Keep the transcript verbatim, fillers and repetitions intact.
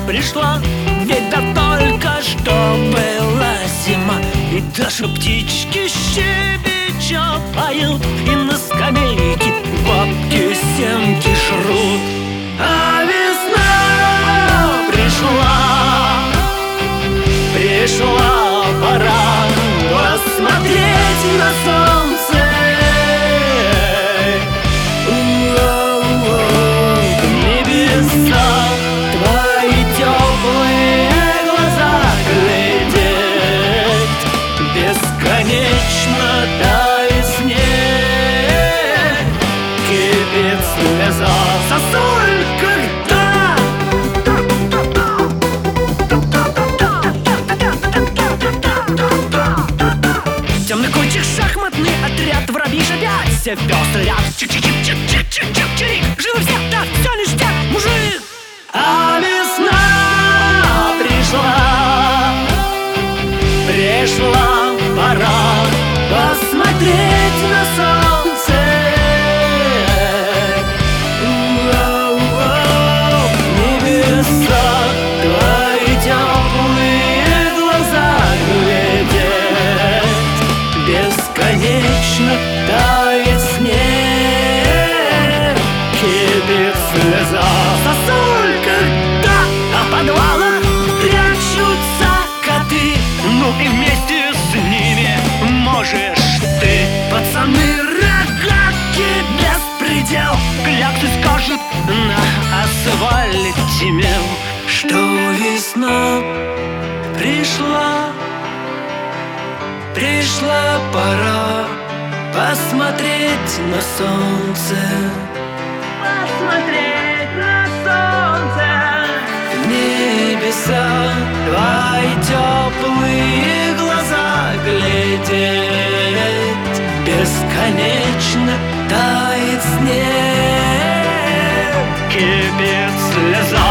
пришла, ведь да только что была зима, и даже птички щебеча поют, и на скамейке бабки семки жрут. А весна пришла, пришла пора посмотреть на солнце. Небеса, твои теплые глаза глядеть, бесконечно тает снег, кипит слеза, сосуль, когда темный кончик, шахматный отряд, воробьи шипят, все пестрый ряд. Чик-чик-чик-чик-чик-чик-чик, живы все, так, все ништяк, мужик. А весна пришла, пришла пора посмотреть на солнце. Небеса, твои теплые глаза глядеть, бесконечно тает снег, кипит слеза, сосуль, когда а в подвалах прячутся коты, ну и вместе с ними можешь ты. Пацаны, рогатки, беспредел, кляксы скажут на асфальте мел, что весна пришла, пришла пора посмотреть на солнце. Посмотреть на солнце. Небеса, твои теплые глаза глядеть, бесконечно тает снег, кипит слеза.